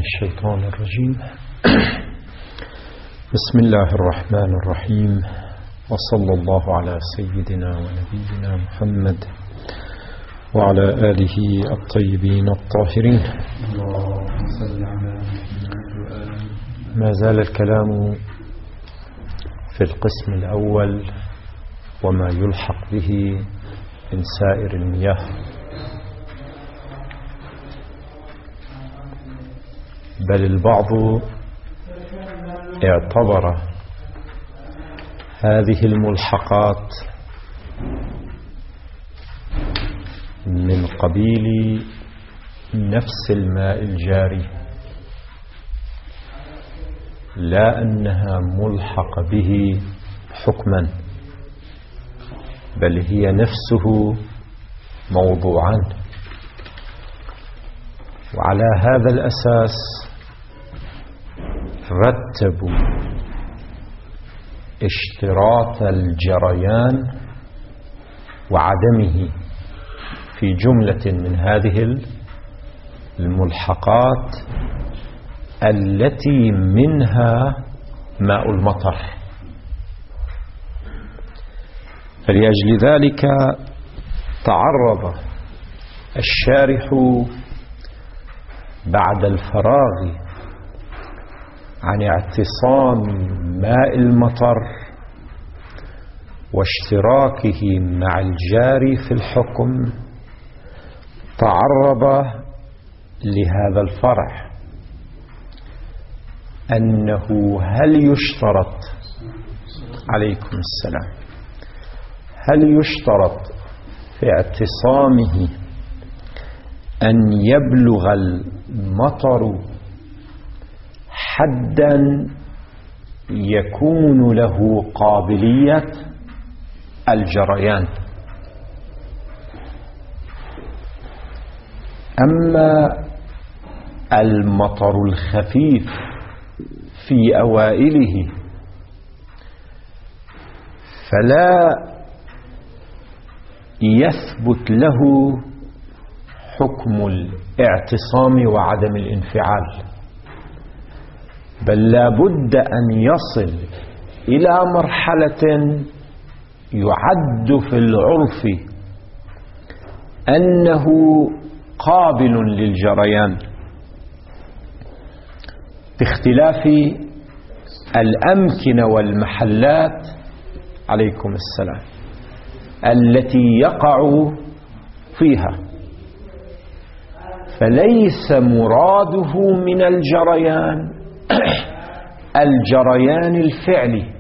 الشيطان الرجيم. بسم الله الرحمن الرحيم، وصلى الله على سيدنا ونبينا محمد وعلى آله الطيبين الطاهرين. ما زال الكلام في القسم الأول وما يلحق به من سائر المياه، بل البعض اعتبر هذه الملحقات من قبيل نفس الماء الجاري، لا أنها ملحق به حكما، بل هي نفسه موضوعا. وعلى هذا الأساس رتبوا اشتراط الجريان وعدمه في جملة من هذه الملحقات التي منها ماء المطر. فلأجل ذلك تعرض الشارح بعد الفراغ عن اعتصام ماء المطر واشتراكه مع الجاري في الحكم، تعرض لهذا الفرع، أنه هل يشترط عليكم السلام هل يشترط في اعتصامه أن يبلغ المطر حدا يكون له قابلية الجريان؟ أما المطر الخفيف في أوائله فلا يثبت له حكم الاعتصام وعدم الانفعال، بل لا بد أن يصل إلى مرحلة يعد في العرف أنه قابل للجريان، باختلاف الأمكنة والمحلات عليكم السلام التي يقع فيها. فليس مراده من الجريان الجريان الفعلي،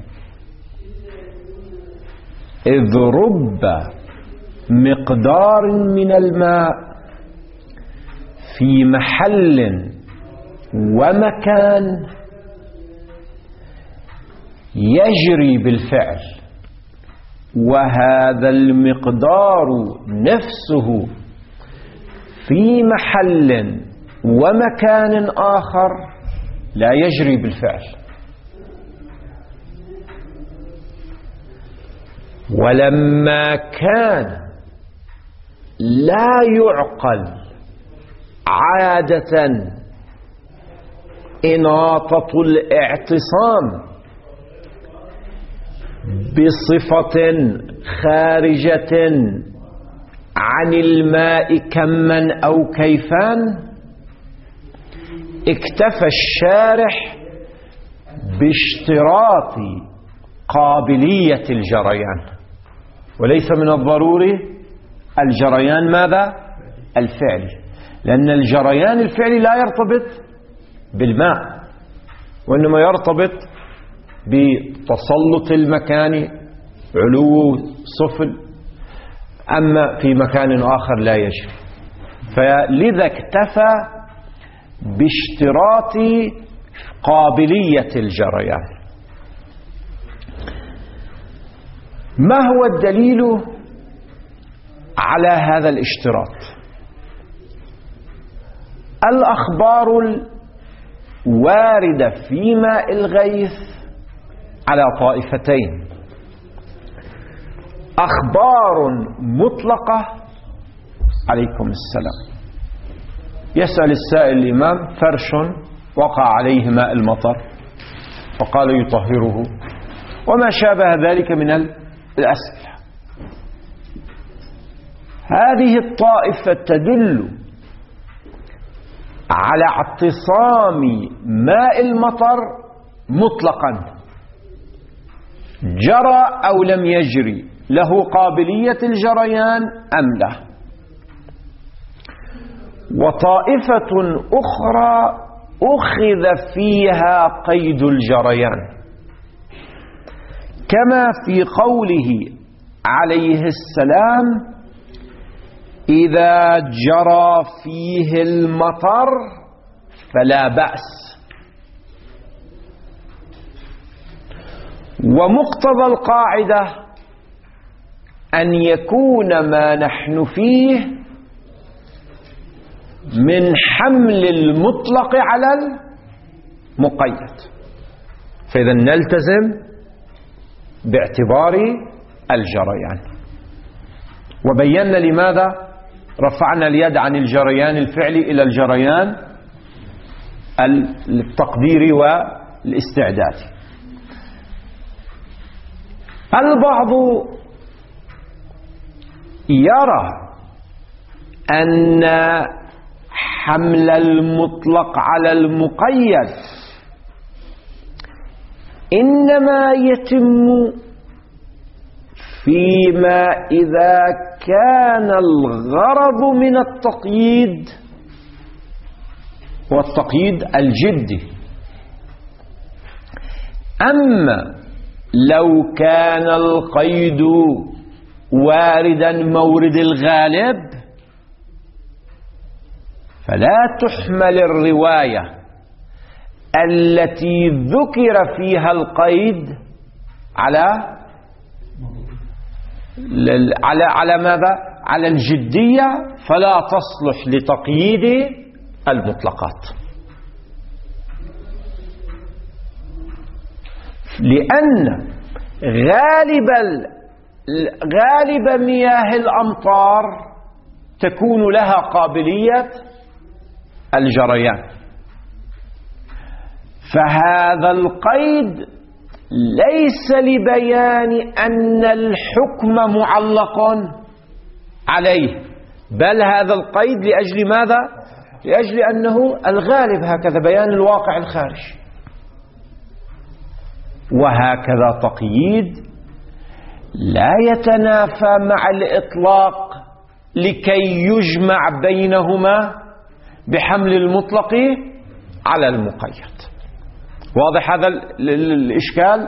إذ رب مقدار من الماء في محل ومكان يجري بالفعل، وهذا المقدار نفسه في محل ومكان آخر لا يجري بالفعل. ولما كان لا يعقل عادة إناطة الاعتصام بصفة خارجة عن الماء كما أو كيفان، اكتفى الشارح باشتراط قابلية الجريان، وليس من الضروري الجريان ماذا؟ الفعلي، لأن الجريان الفعلي لا يرتبط بالماء، وإنما يرتبط بتسلط المكان، علو سفل، أما في مكان آخر لا يجري. فلذا اكتفى باشتراط قابلية الجريان. ما هو الدليل على هذا الاشتراط؟ الأخبار الواردة في ماء الغيث على طائفتين: أخبار مطلقة عليكم السلام. يسأل السائل الإمام: فرش وقع عليه ماء المطر فقال يطهره، وما شابه ذلك من الأسئلة. هذه الطائفة تدل على اعتصام ماء المطر مطلقا، جرى أو لم يجري، له قابلية الجريان أم لا. وطائفة أخرى أخذ فيها قيد الجريان، كما في قوله عليه السلام: إذا جرى فيه المطر فلا بأس. ومقتضى القاعدة أن يكون ما نحن فيه من حمل المطلق على المقيد، فإذا نلتزم باعتبار الجريان. وبينا لماذا رفعنا اليد عن الجريان الفعلي إلى الجريان التقديري والاستعدادي. البعض يرى أن حمل المطلق على المقيد إنما يتم فيما إذا كان الغرض من التقييد والتقييد الجدي. أما لو كان القيد واردا مورد الغالب فلا تحمل الرواية التي ذكر فيها القيد على ماذا؟ على الجدية، فلا تصلح لتقييد المطلقات، لأن غالب مياه الأمطار تكون لها قابلية الجريان، فهذا القيد ليس لبيان أن الحكم معلق عليه، بل هذا القيد لأجل ماذا؟ لأجل أنه الغالب، هكذا بيان الواقع الخارجي. وهكذا تقييد لا يتنافى مع الإطلاق لكي يجمع بينهما بحمل المطلق على المقيد. واضح هذا الإشكال؟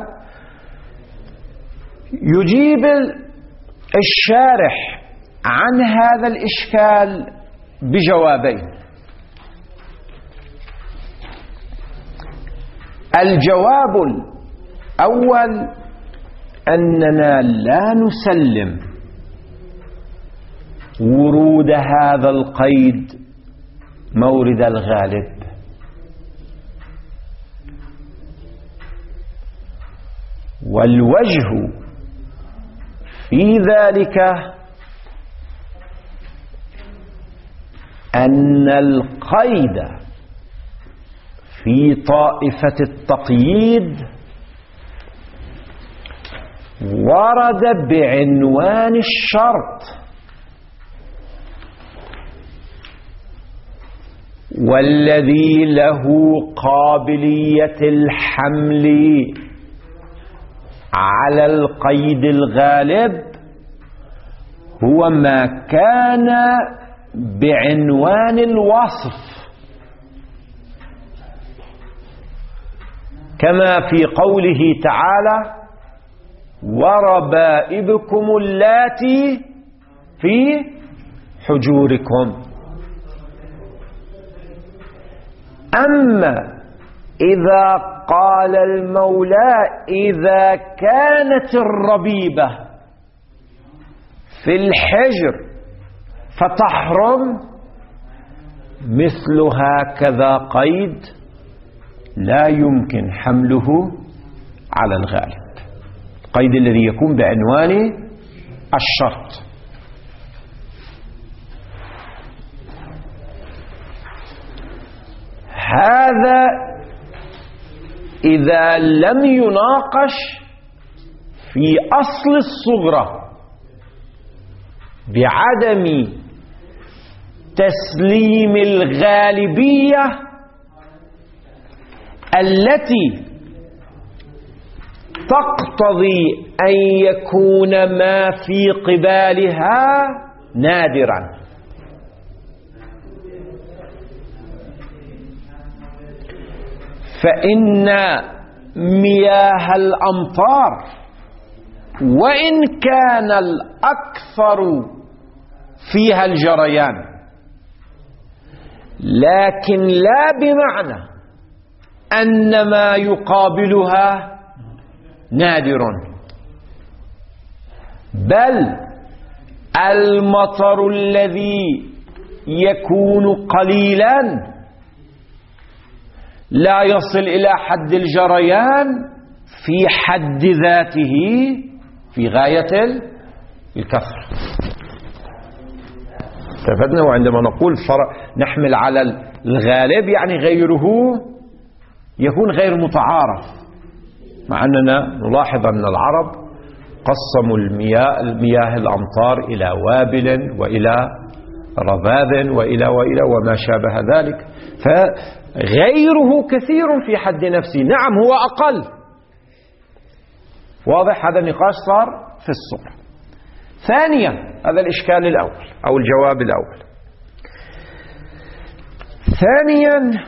يجيب الشارح عن هذا الإشكال بجوابين. الجواب الأول أننا لا نسلم ورود هذا القيد مورد الغالب، والوجه في ذلك أن القيد في طائفة التقييد ورد بعنوان الشرط، والذي له قابلية الحمل على القيد الغالب هو ما كان بعنوان الوصف، كما في قوله تعالى: وربائبكم اللاتي في حجوركم. أما إذا قال المولى: إذا كانت الربيبة في الحجر فتحرم، مثل هكذا قيد لا يمكن حمله على الغالب، القيد الذي يكون بعنوان الشرط. هذا إذا لم يناقش في أصل الصغرى بعدم تسليم الغالبية التي تقتضي أن يكون ما في قبالها نادرا. فإن مياه الأمطار وإن كان الأكثر فيها الجريان، لكن لا بمعنى أن ما يقابلها نادر، بل المطر الذي يكون قليلا لا يصل إلى حد الجريان في حد ذاته في غاية الكثرة. استفدنا. وعندما نقول نحمل على الغالب يعني غيره يكون غير متعارف، مع أننا نلاحظ أن العرب قسموا المياه الأمطار إلى وابل وإلى رذاذ وإلى وما شابه ذلك، فغيره كثير في حد نفسه. نعم هو أقل، واضح. هذا النقاش صار في الصورة. ثانيا، هذا الإشكال الأول أو الجواب الأول. ثانيا،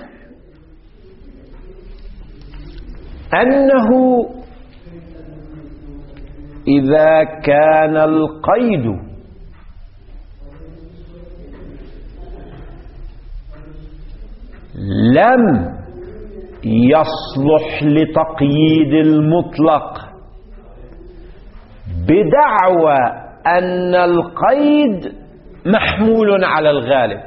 أنه إذا كان القيد لم يصلح لتقييد المطلق بدعوى أن القيد محمول على الغالب،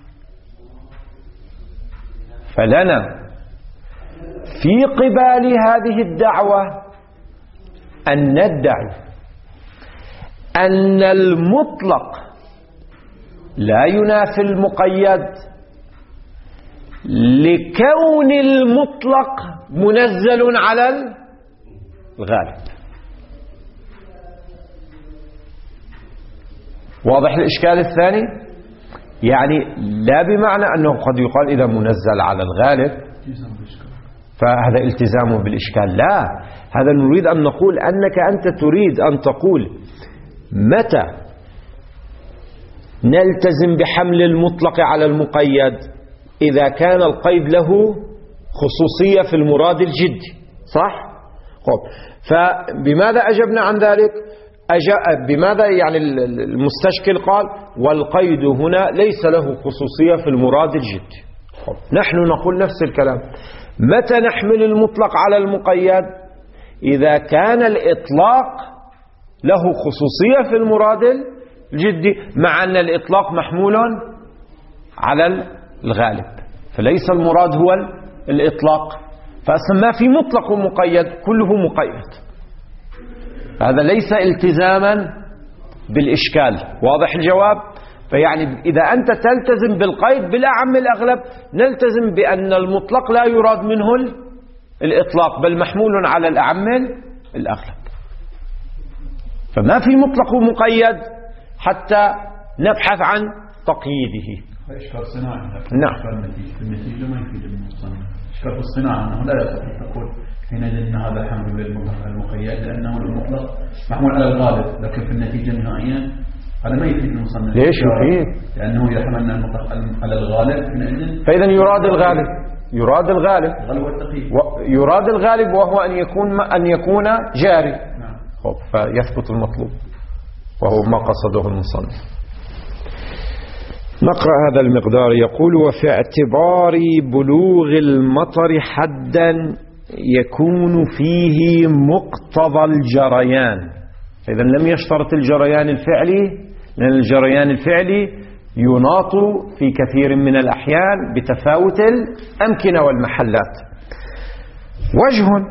فلنا في قبال هذه الدعوة أن ندعي أن المطلق لا ينافي المقيد لكون المطلق منزل على الغالب. واضح الإشكال الثاني؟ يعني لا بمعنى أنه قد يقال إذا منزل على الغالب فهذا التزام بالإشكال، لا. هذا نريد أن نقول أنك أنت تريد أن تقول متى نلتزم بحمل المطلق على المقيد؟ إذا كان القيد له خصوصية في المراد الجدي، صح؟ فبماذا أجبنا عن ذلك؟ بماذا يعني المستشكل قال والقيد هنا ليس له خصوصية في المراد الجدي. نحن نقول نفس الكلام. متى نحمل المطلق على المقيد؟ إذا كان الإطلاق له خصوصية في المراد الجدي، مع أن الإطلاق محمول على الغالب، فليس المراد هو الإطلاق، فأصلا ما في مطلق ومقيد، كله مقيد. هذا ليس التزاما بالإشكال. واضح الجواب؟ فيعني إذا أنت تلتزم بالقيد بالأعم الأغلب نلتزم بأن المطلق لا يراد منه الإطلاق، بل محمول على الأعم الأغلب، فما في مطلق ومقيد حتى نبحث عن تقييده. إشكال صناعي. نعم. النتيجة ما يفيد المصنع. إشكال الصناعة أنه لا يستطيع تقول حينئذ أن هذا حمل للمطلق المقيد لأنه المطلق محمول على الغالب، لكن في النتيجة النهائية هذا ما يفيد المصنع. ليش يفيد؟ لأنه إذا حملنا المطلق على الغالب حينئذ فإذا يراد الغالب، يراد الغالب، يراد الغالب وهو أن يكون جاري. نعم. فيثبت المطلوب وهو ما قصده المصنف. نقرأ هذا المقدار. يقول وفي اعتبار بلوغ المطر حدا يكون فيه مقتضى الجريان. إذا لم يشترط الجريان الفعلي، لأن الجريان الفعلي يناط في كثير من الأحيان بتفاوت الأمكنة والمحلات. وجه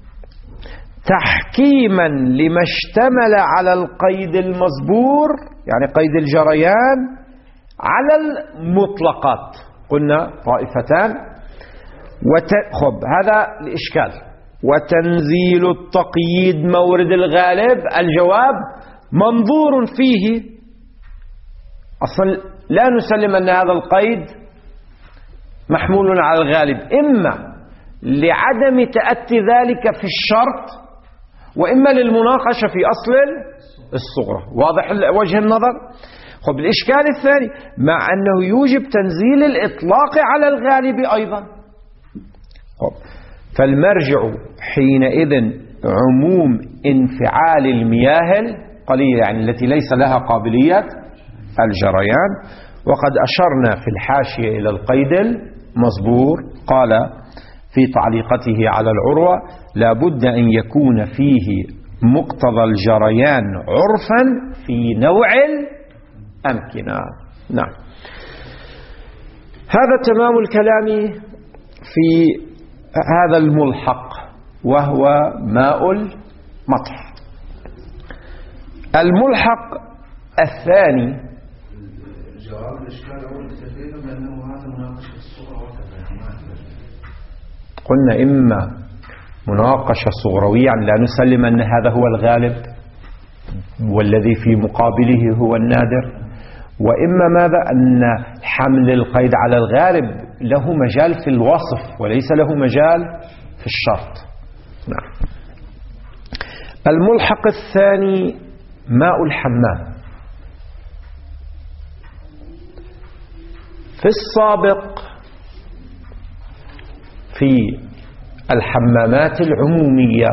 تحكيما لما اشتمل على القيد المصبور، يعني قيد الجريان، على المطلقات. قلنا طائفتان: خب هذا الإشكال. وتنزيل التقييد مورد الغالب، الجواب منظور فيه. أصلا لا نسلم أن هذا القيد محمول على الغالب، إما لعدم تأتي ذلك في الشرط، وإما للمناقشة في أصل الصغرى. واضح وجه النظر؟ خب الإشكال الثاني، مع أنه يوجب تنزيل الإطلاق على الغالب أيضا. خب فالمرجع حينئذ عموم انفعال المياه القليلة، يعني التي ليس لها قابلية الجريان. وقد أشرنا في الحاشية إلى القيد المصبور، قال في تعليقته على العروة: لا بد أن يكون فيه مقتضى الجريان عرفا في نوع الأمكنة. نعم، هذا تمام الكلام في هذا الملحق، وهو ماء المطر. الملحق الثاني، جواب الإشكال أول تقريبا بأنه هذا مناقشة الصغرى قلنا إما مناقشة صغروية، يعني لا نسلم أن هذا هو الغالب والذي في مقابله هو النادر، وإما ماذا؟ أن حمل القيد على الغالب له مجال في الوصف وليس له مجال في الشرط. نعم. الملحق الثاني ماء الحمام. في السابق في الحمامات العمومية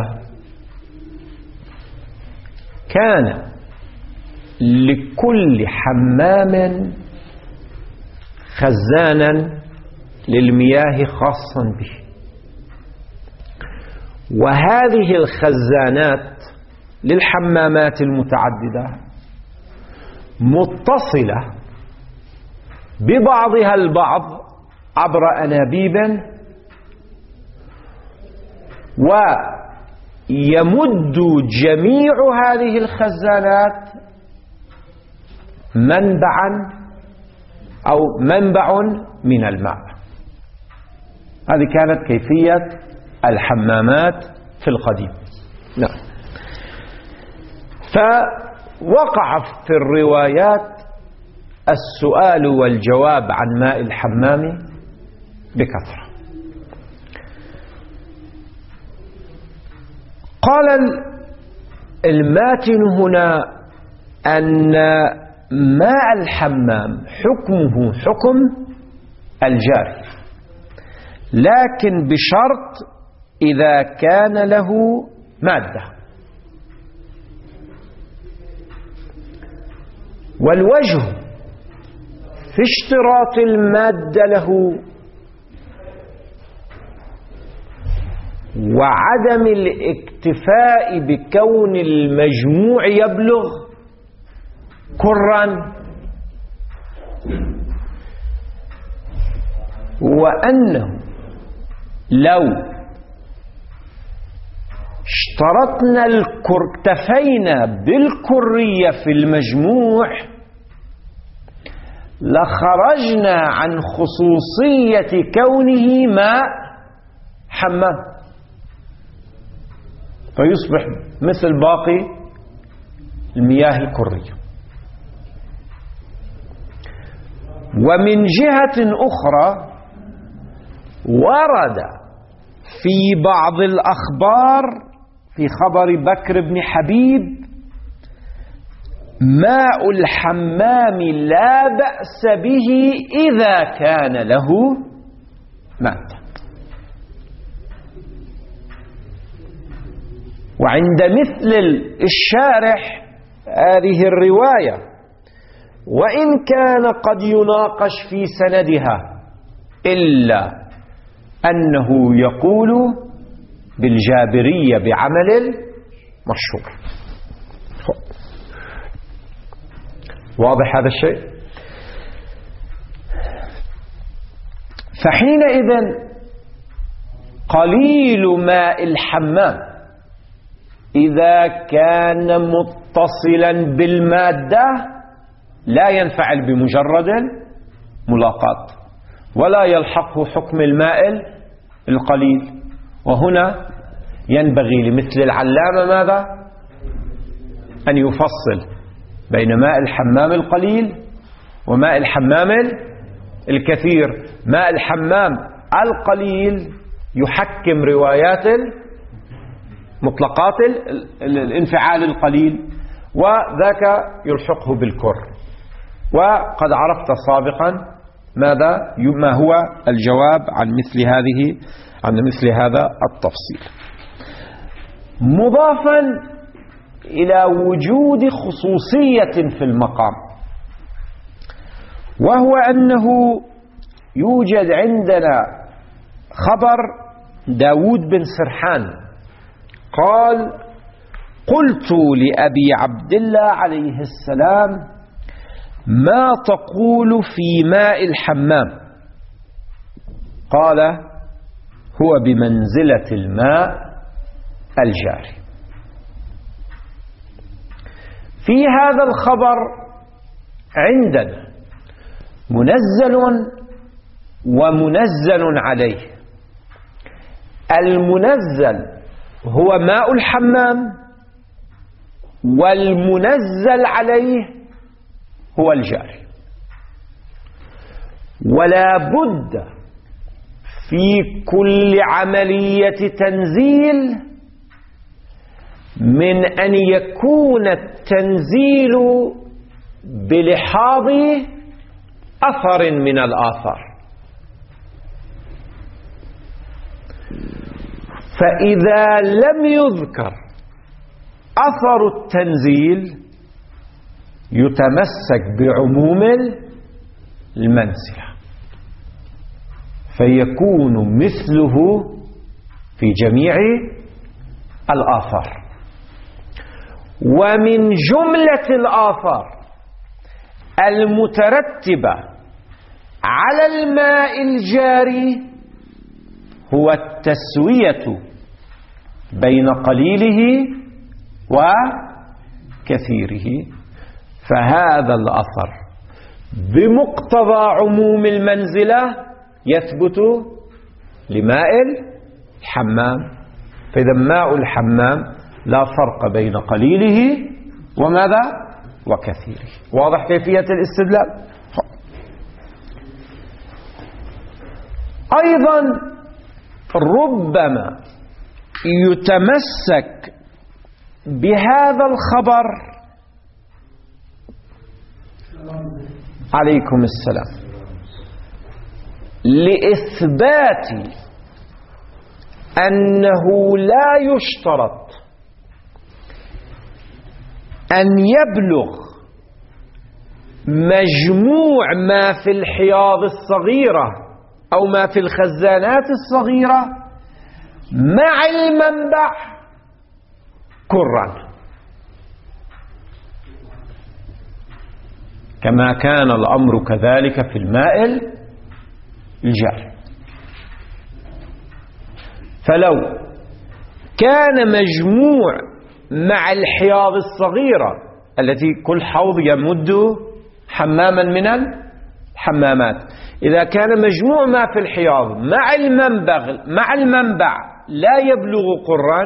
كان لكل حمام خزانا للمياه خاصا به، وهذه الخزانات للحمامات المتعددة متصلة ببعضها البعض عبر أنابيب، ويمد جميع هذه الخزانات منبع من الماء. هذه كانت كيفية الحمامات في القديم. نعم. فوقع في الروايات السؤال والجواب عن ماء الحمام بكثرة. قال الماتن هنا أن ماء الحمام حكمه حكم الجاري، لكن بشرط إذا كان له مادة. والوجه في اشتراط المادة له وعدم الاكتفاء بكون المجموع يبلغ كرا، وأنه لو اشترطنا اكتفينا بالكرية في المجموع لخرجنا عن خصوصية كونه ماء حمام، فيصبح مثل باقي المياه الكرية. ومن جهة أخرى ورد في بعض الأخبار في خبر بكر بن حبيب ماء الحمام لا بأس به إذا كان له مادة. وعند مثل الشارح هذه الرواية وإن كان قد يناقش في سندها إلا أنه يقول بالجابرية بعمل مشهور. واضح هذا الشيء؟ فحينئذ قليل ماء الحمام إذا كان متصلا بالمادة لا ينفعل بمجرد ملاقات، ولا يلحقه حكم الماء القليل. وهنا ينبغي لمثل العلامة ماذا؟ أن يفصل بين ماء الحمام القليل وماء الحمام الكثير. ماء الحمام القليل يحكم روايات مطلقات الانفعال القليل، وذاك يلحقه بالكر. وقد عرفت سابقا ما هو الجواب عن مثل هذا التفصيل، مضافا إلى وجود خصوصية في المقام، وهو أنه يوجد عندنا خبر داود بن سرحان قال: قلت لأبي عبد الله عليه السلام: ما تقول في ماء الحمام؟ قال: هو بمنزلة الماء الجاري. في هذا الخبر عندنا منزل ومنزل عليه. المنزل هو ماء الحمام، والمنزل عليه هو الجاري. ولا بد في كل عملية تنزيل من أن يكون التنزيل بلحاظ أثر من الآثار. فإذا لم يذكر أثر التنزيل يتمسك بعموم المنزلة، فيكون مثله في جميع الآثار. ومن جملة الآثار المترتبة على الماء الجاري هو التسوية بين قليله وكثيره. فهذا الأثر بمقتضى عموم المنزلة يثبت لماء الحمام. فإذا ماء الحمام لا فرق بين قليله وماذا؟ وكثيره. واضح كيفية الاستدلال؟ أيضا ربما يتمسك بهذا الخبر عليكم السلام لإثبات أنه لا يشترط أن يبلغ مجموع ما في الحياض الصغيرة أو ما في الخزانات الصغيرة مع المنبع كرا، كما كان الأمر كذلك في الماء الجاري. فلو كان مجموع مع الحياض الصغيرة التي كل حوض يمد حماما من الحمامات، إذا كان مجموع ما في الحياض مع المنبع لا يبلغ قرا،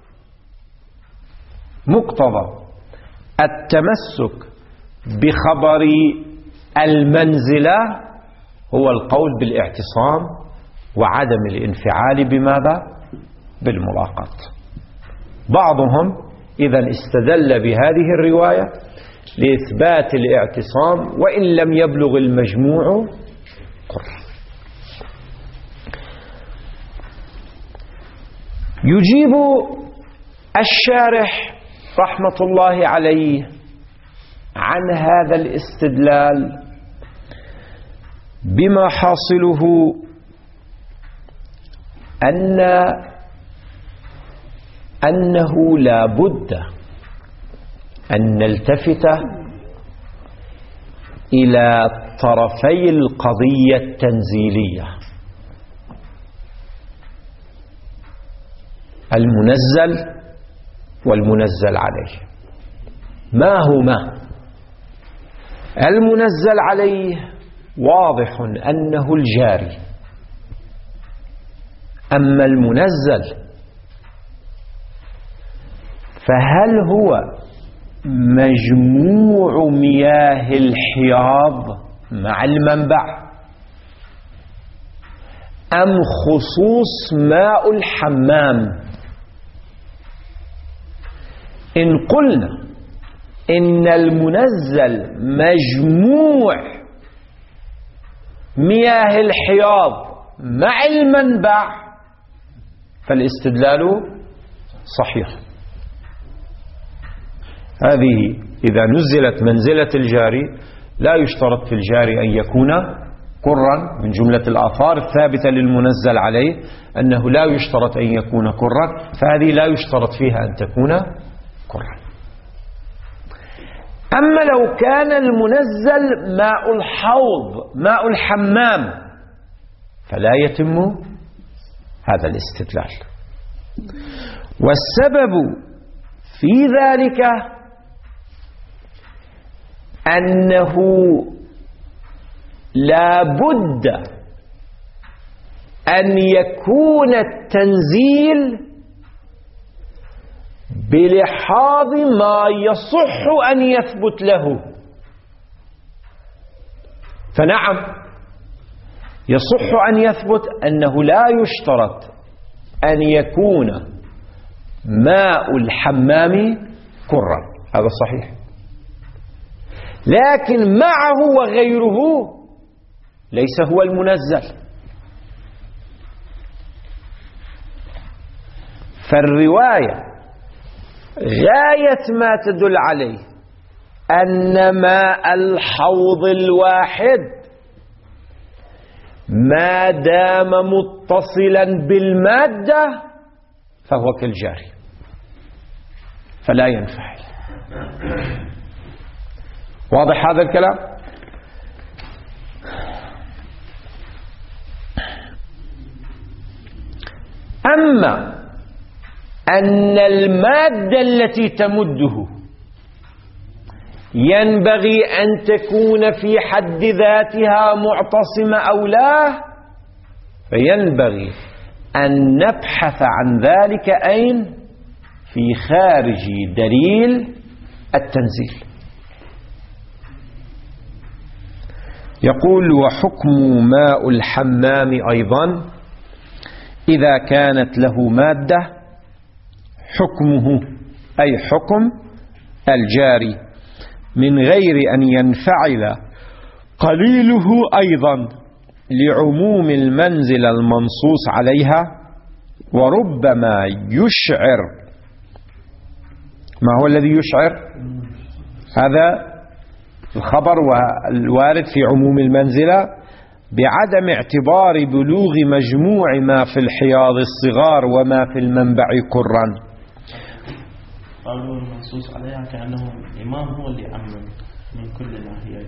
مقتضى التمسك بخبر المنزلة هو القول بالاعتصام وعدم الانفعال بماذا؟ بالملاقات. بعضهم إذن استدل بهذه الرواية لإثبات الاعتصام وإن لم يبلغ المجموع قرا. يجيب الشارح رحمة الله عليه عن هذا الاستدلال بما حاصله أنه لا بد أن نلتفت إلى طرفي القضية التنزيلية، المنزل والمنزل عليه. ما هما؟ المنزل عليه واضح أنه الجاري أما المنزل فهل هو مجموع مياه الحياض مع المنبع أم خصوص ماء الحمام؟ إن قلنا إن المنزل مجموع مياه الحياض مع المنبع فالاستدلال صحيح. هذه إذا نزلت منزلة الجاري لا يشترط في الجاري أن يكون كرا، من جملة الآثار الثابتة للمنزل عليه أنه لا يشترط أن يكون كرا، فهذه لا يشترط فيها أن تكون كرا. أما لو كان المنزل ماء الحوض ماء الحمام فلا يتم هذا الاستدلال. والسبب في ذلك أنه لا بد أن يكون التنزيل بلحاظ ما يصح أن يثبت له. فنعم يصح أن يثبت أنه لا يشترط أن يكون ماء الحمام كرا، هذا صحيح، لكن معه وغيره ليس هو المنزل. فالرواية غاية ما تدل عليه أن ماء الحوض الواحد ما دام متصلا بالمادة فهو كالجاري فلا ينفعل. واضح هذا الكلام؟ أما أن المادة التي تمده ينبغي أن تكون في حد ذاتها معتصمة أو لا، فينبغي أن نبحث عن ذلك أين؟ في خارج دليل التنزيل. يقول: وحكم ماء الحمام أيضا إذا كانت له مادة حكمه أي حكم الجاري من غير أن ينفعل قليله أيضا لعموم المنزل المنصوص عليها، وربما يشعر. ما هو الذي يشعر؟ هذا الخبر والوارد في عموم المنزلة بعدم اعتبار بلوغ مجموع ما في الحياض الصغار وما في المنبع كرا. قالوا المنصوص عليها كأنه الإمام هو اللي عمم من كل ناحية.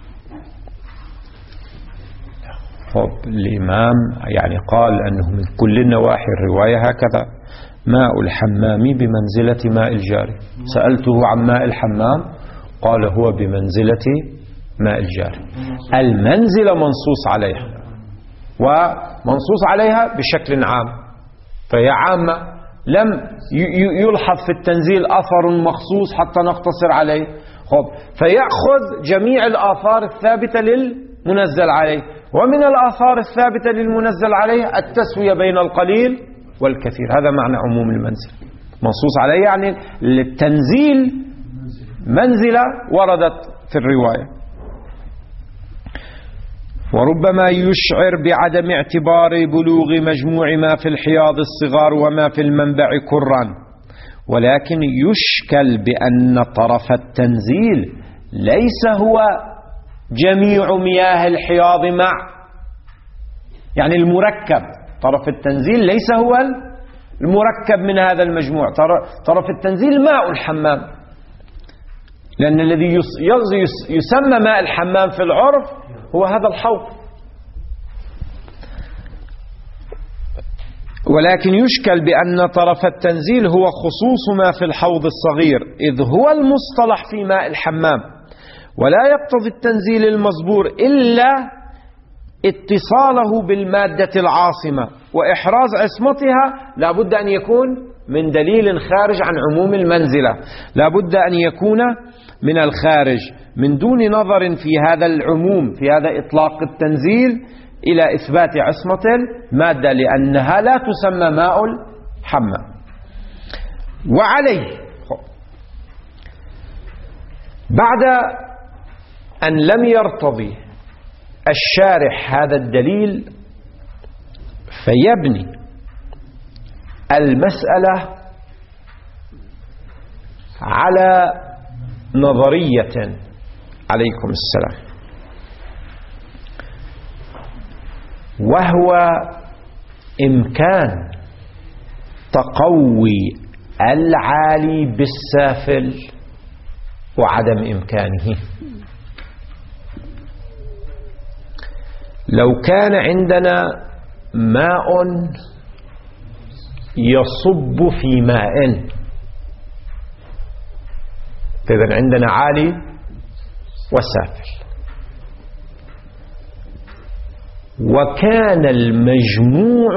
الإمام يعني قال أنه من كل النواحي. الرواية هكذا: ماء الحمام بمنزلة ماء الجاري. سألته عن ماء الحمام قال هو بمنزلة ماء الجاري. المنزلة منصوص عليها، ومنصوص عليها بشكل عام، فهي عامة، لم يلحظ في التنزيل أثر مخصوص حتى نقتصر عليه. فيأخذ جميع الآثار الثابتة للمنزل عليه، ومن الآثار الثابتة للمنزل عليه التسوية بين القليل والكثير. هذا معنى عموم المنزل. منصوص عليه يعني التنزيل منزلة وردت في الرواية. وربما يشعر بعدم اعتبار بلوغ مجموع ما في الحياض الصغار وما في المنبع كرا، ولكن يشكل بأن طرف التنزيل ليس هو جميع مياه الحياض مع، يعني المركب. طرف التنزيل ليس هو المركب من هذا المجموع. طرف التنزيل ماء الحمام، لأن الذي يسمى ماء الحمام في العرف هو هذا الحوض. ولكن يشكل بأن طرف التنزيل هو خصوص ما في الحوض الصغير، إذ هو المصطلح في ماء الحمام، ولا يقتضي التنزيل المصبور إلا اتصاله بالمادة العاصمة وإحراز عصمتها لا بد أن يكون من دليل خارج عن عموم المنزلة، لا بد أن يكون من الخارج من دون نظر في هذا العموم، في هذا إطلاق التنزيل إلى إثبات عصمة المادة، لأنها لا تسمى ماء الحمام. وعليه بعد أن لم يرتضي الشارح هذا الدليل فيبني المسألة على نظرية، عليكم السلام، وهو إمكان تقوي العالي بالسافل وعدم إمكانه. لو كان عندنا ماء يصب في ماء، إذن عندنا عالي وسافل، وكان المجموع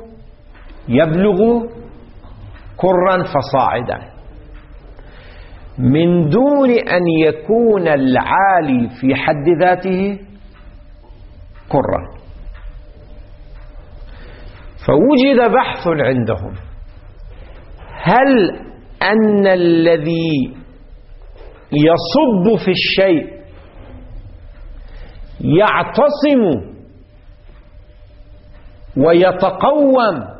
يبلغ كرا فصاعدا من دون أن يكون العالي في حد ذاته كرا، فوجد بحث عندهم هل أن الذي يصب في الشيء يعتصم ويتقوم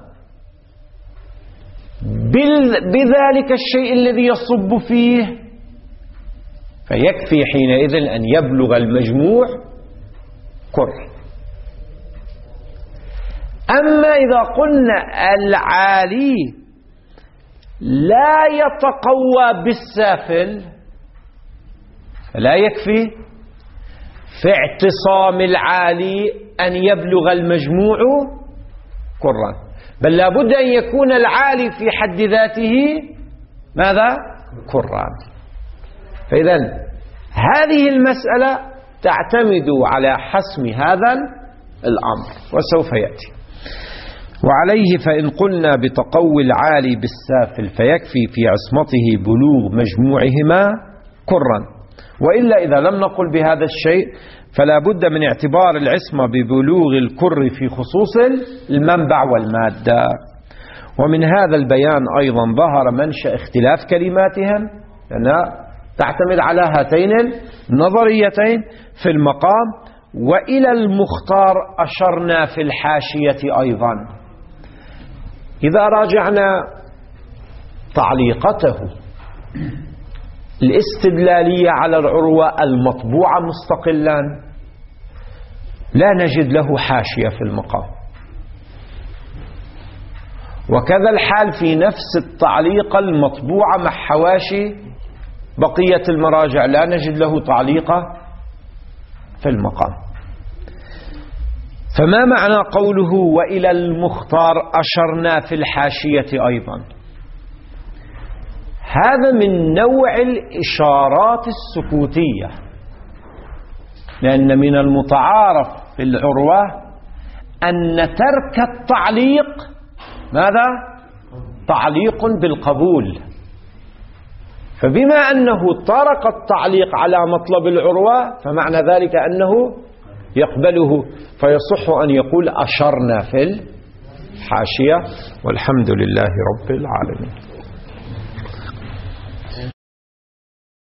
بذلك الشيء الذي يصب فيه، فيكفي حينئذ أن يبلغ المجموع كر. أما إذا قلنا العالي لا يتقوى بالسافل فلا يكفي في اعتصام العالي أن يبلغ المجموع كرا، بل لا بد أن يكون العالي في حد ذاته ماذا؟ كرا. فإذا هذه المسألة تعتمد على حسم هذا الأمر وسوف يأتي. وعليه فإن قلنا بتقوي العالي بالسافل فيكفي في عصمته بلوغ مجموعهما كرا، وإلا إذا لم نقل بهذا الشيء فلا بد من اعتبار العصمة ببلوغ الكر في خصوص المنبع والمادة. ومن هذا البيان أيضا ظهر منشأ اختلاف كلماتهم، لأنها تعتمد على هاتين النظريتين في المقام. وإلى المختار أشرنا في الحاشية أيضا. إذا راجعنا تعليقته الاستدلالية على العروة المطبوعة مستقلا لا نجد له حاشية في المقام، وكذا الحال في نفس التعليق المطبوعة مع حواشي بقية المراجع لا نجد له تعليقة في المقام. فما معنى قوله وإلى المختار أشرنا في الحاشية أيضا؟ هذا من نوع الإشارات السكوتية، لأن من المتعارف في العروة أن ترك التعليق ماذا؟ تعليق بالقبول. فبما أنه ترك التعليق على مطلب العروة فمعنى ذلك أنه يقبله، فيصح أن يقول أشرنا في الحاشية. والحمد لله رب العالمين.